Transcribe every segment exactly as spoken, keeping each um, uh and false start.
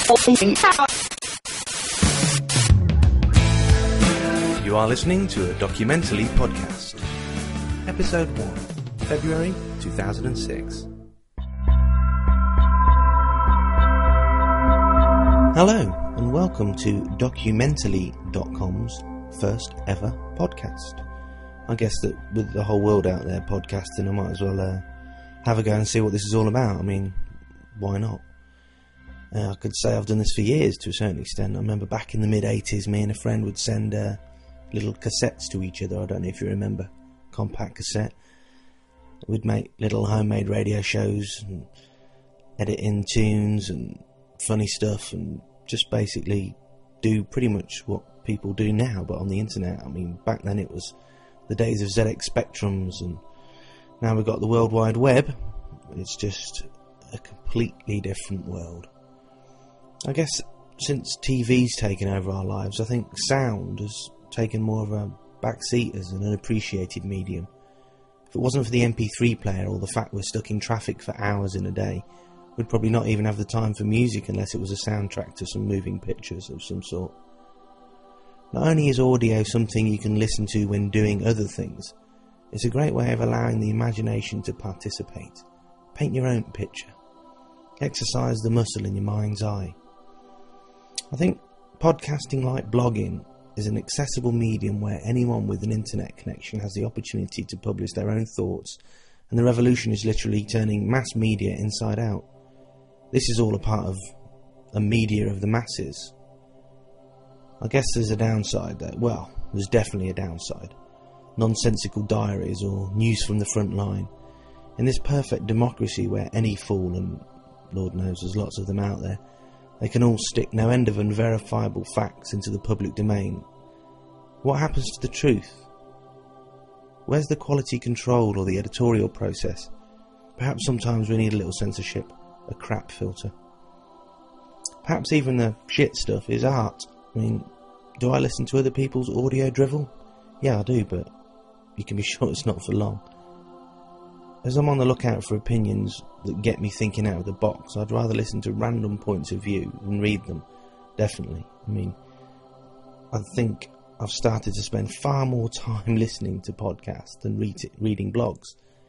You are listening to a Documentally podcast. Episode one, February two thousand six. Hello, and welcome to Documentally dot com's first ever podcast. I guess that with the whole world out there podcasting, I might as well uh, have a go and see what this is all about. I mean, why not? Uh, I could say I've done this for years to a certain extent. I remember back in the mid eighties, me and a friend would send uh, little cassettes to each other. I don't know if you remember, compact cassette. We'd make little homemade radio shows and edit in tunes and funny stuff and just basically do pretty much what people do now, but on the internet. I mean, back then it was the days of Z X Spectrums, and now we've got the World Wide Web. It's just a completely different world. I guess since T V's taken over our lives, I think sound has taken more of a back seat as an unappreciated medium. If it wasn't for the M P three player or the fact we're stuck in traffic for hours in a day, we'd probably not even have the time for music unless it was a soundtrack to some moving pictures of some sort. Not only is audio something you can listen to when doing other things, it's a great way of allowing the imagination to participate. Paint your own picture. Exercise the muscle in your mind's eye. I think podcasting, like blogging, is an accessible medium where anyone with an internet connection has the opportunity to publish their own thoughts, and the revolution is literally turning mass media inside out. This is all a part of a media of the masses. I guess there's a downside there. Well, there's definitely a downside. Nonsensical diaries or news from the front line. In this perfect democracy where any fool, and Lord knows there's lots of them out there, they can all stick no end of unverifiable facts into the public domain. What happens to the truth? Where's the quality control or the editorial process? Perhaps sometimes we need a little censorship, a crap filter. Perhaps even the shit stuff is art. I mean, do I listen to other people's audio drivel? Yeah, I do, but you can be sure it's not for long. As I'm on the lookout for opinions that get me thinking out of the box, I'd rather listen to random points of view than read them, definitely. I mean, I think I've started to spend far more time listening to podcasts than read reading blogs.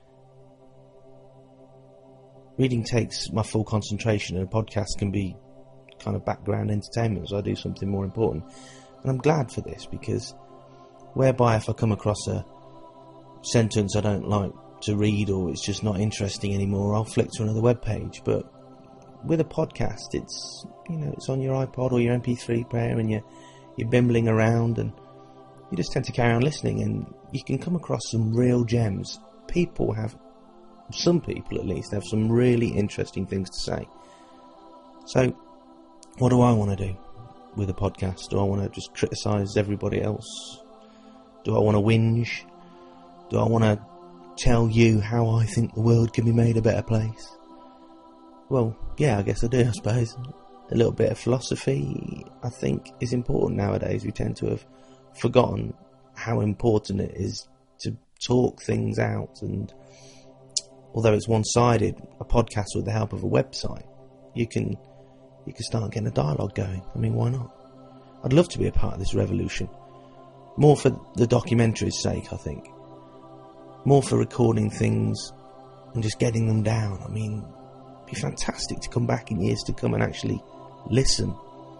Reading takes my full concentration, and a podcast can be kind of background entertainment, so I do something more important. And I'm glad for this, because whereby if I come across a sentence I don't like to read, or it's just not interesting anymore, I'll flick to another web page. But with a podcast, it's, you know, it's on your iPod or your M P three player, and you're you're bimbling around, and you just tend to carry on listening, and you can come across some real gems. People have, some people at least, have some really interesting things to say. So, what do I want to do with a podcast? Do I want to just criticise everybody else? Do I want to whinge? Do I want to tell you how I think the world can be made a better place? Well, yeah, I guess I do, I suppose. A little bit of philosophy, I think, is important nowadays. We tend to have forgotten how important it is to talk things out, and although it's one-sided, a podcast with the help of a website, you can you can start getting a dialogue going. I mean, why not? I'd love to be a part of this revolution. More for the documentary's sake, I think. More for recording things and just getting them down. I mean, it'd be fantastic to come back in years to come and actually listen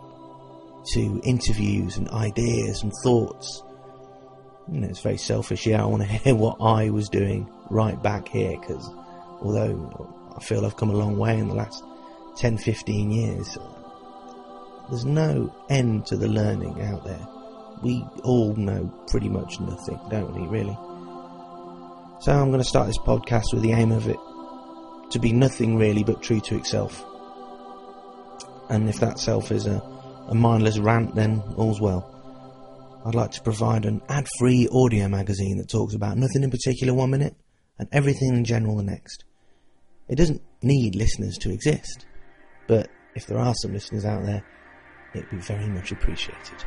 to interviews and ideas and thoughts. You know, it's very selfish. Yeah, I want to hear what I was doing right back here, because although I feel I've come a long way in the last ten, fifteen years, there's no end to the learning out there. We all know pretty much nothing, don't we, really? So I'm going to start this podcast with the aim of it to be nothing really but true to itself. And if that self is a, a mindless rant, then all's well. I'd like to provide an ad-free audio magazine that talks about nothing in particular one minute and everything in general the next. It doesn't need listeners to exist, but if there are some listeners out there, it'd be very much appreciated.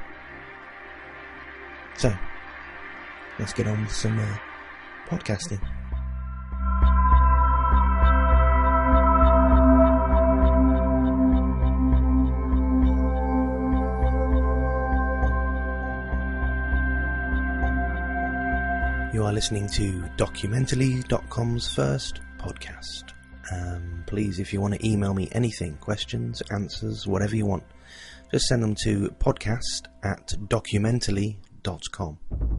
So, let's get on with some uh, podcasting. are listening to Documentally dot com's first podcast. Um, please, if you want to email me anything, questions, answers, whatever you want, just send them to podcast at Documentally dot com.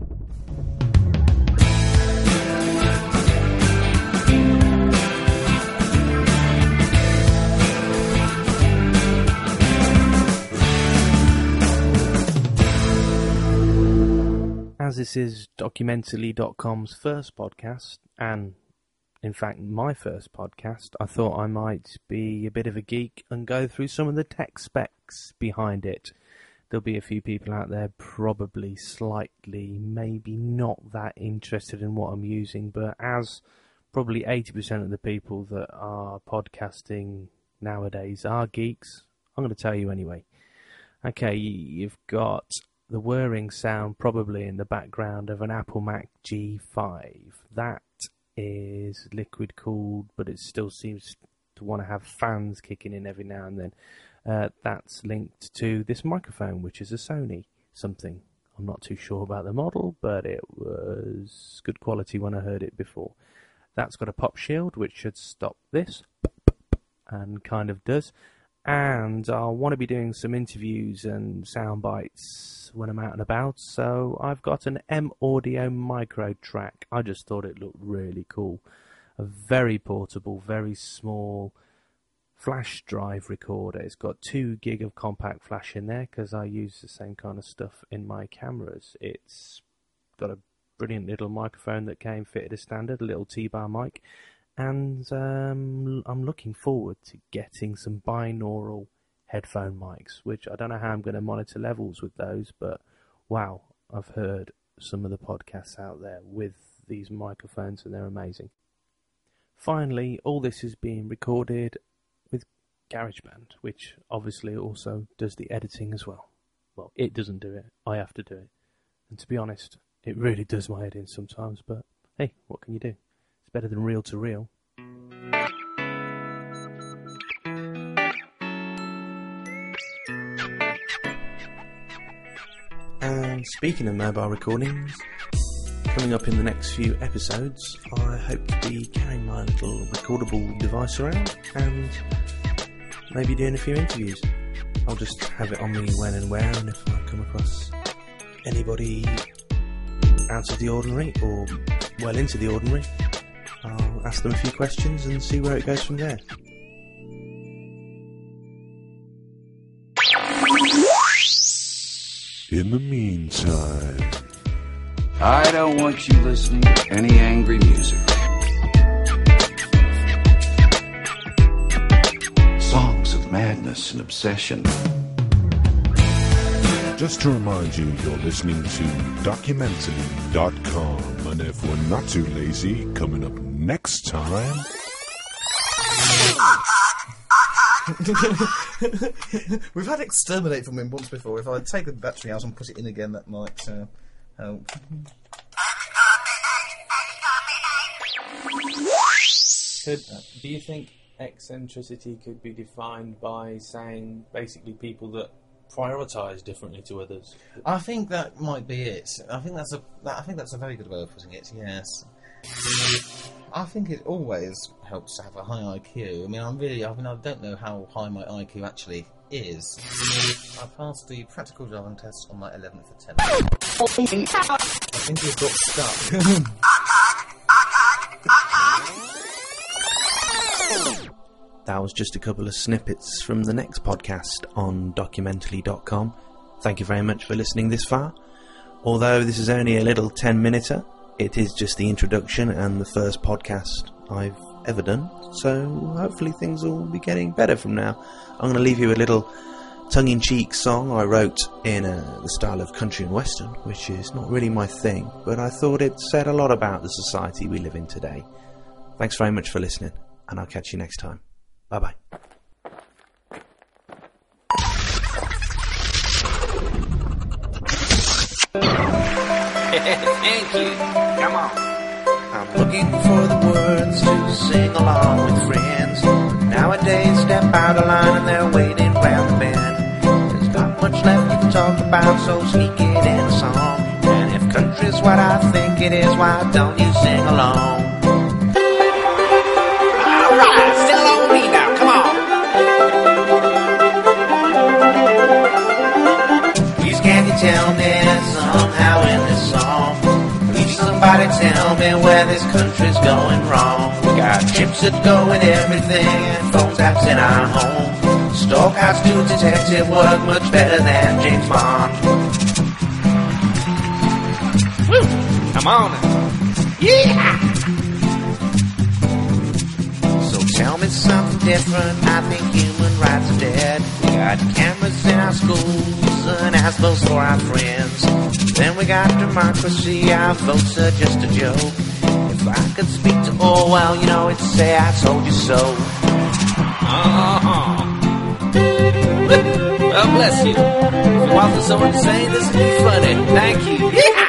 As this is Documentally dot com's first podcast, and in fact my first podcast, I thought I might be a bit of a geek and go through some of the tech specs behind it. There'll be a few people out there probably slightly, maybe not that interested in what I'm using, but as probably eighty percent of the people that are podcasting nowadays are geeks, I'm going to tell you anyway. Okay, you've got the whirring sound probably in the background of an Apple Mac G five. That is liquid cooled, but it still seems to want to have fans kicking in every now and then. Uh, that's linked to this microphone, which is a Sony something. I'm not too sure about the model, but it was good quality when I heard it before. That's got a pop shield, which should stop this, and kind of does. And I'll want to be doing some interviews and sound bites when I'm out and about, so I've got an M-Audio Micro Track. I just thought it looked really cool. A very portable, very small flash drive recorder. It's got two gig of compact flash in there because I use the same kind of stuff in my cameras. It's got a brilliant little microphone that came fitted as standard, a little T-bar mic. And um, I'm looking forward to getting some binaural headphone mics, which I don't know how I'm going to monitor levels with those, but wow, I've heard some of the podcasts out there with these microphones and they're amazing. Finally, all this is being recorded with GarageBand, which obviously also does the editing as well. Well, it doesn't do it, I have to do it. And to be honest, it really does my head in sometimes, but hey, what can you do? Better than reel to reel. And speaking of mobile recordings, coming up in the next few episodes, I hope to be carrying my little recordable device around and maybe doing a few interviews. I'll just have it on me when and where, and if I come across anybody out of the ordinary or well into the ordinary, I'll ask them a few questions and see where it goes from there. In the meantime, I don't want you listening to any angry music. Songs of madness and obsession. just to remind you, you're listening to Documentally dot com, and if we're not too lazy, coming up next time... We've had Exterminate from him once before. If I take the battery out and put it in again, that might uh, help. Could, uh, do you think eccentricity could be defined by saying basically people that prioritise differently to others? I think that might be it. I think that's a. That, I think that's a very good way of putting it. Yes. I think it always helps to have a high I Q. I mean, I'm really. I mean, I don't know how high my I Q actually is. I passed the practical driving test on my eleventh attempt. I think you've got stuck. That was just a couple of snippets from the next podcast on Documentally dot com. Thank you very much for listening this far. Although this is only a little ten-minuter, it is just the introduction and the first podcast I've ever done, so hopefully things will be getting better from now. I'm going to leave you a little tongue-in-cheek song I wrote in uh, the style of country and western, which is not really my thing, but I thought it said a lot about the society we live in today. Thanks very much for listening, and I'll catch you next time. Bye-bye. Thank you. Come on. I'm looking for the words to sing along with friends. Nowadays, step out of line and they're waiting round the bend. There's not much left to talk about, so sneak it in a song. And if country's is what I think it is. Why don't you sing along? Alright, sing along with me now, come on. Please can you tell me somehow in this song? Please somebody tell me where this country's going wrong. We got chips that go in everything and phone taps in our home. Stockhouse to detective work much better than James Bond. Woo! Come on. Yeah! So tell me something different. I think human rights are dead. We got cameras in our schools and assholes for our friends. Then we got democracy. Our votes are just a joke. If I could speak to Orwell, you know, it'd say I told you so. Uh-huh. Well, bless you. If you want for someone to say this would be funny. Thank you. Yeah!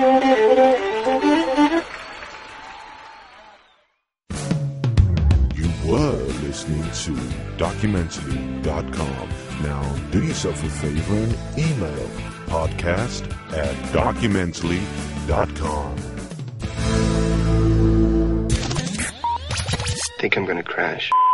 You were listening to Documentally dot com. Now, do yourself a favor and email podcast at Documentally dot com. I think I'm gonna crash.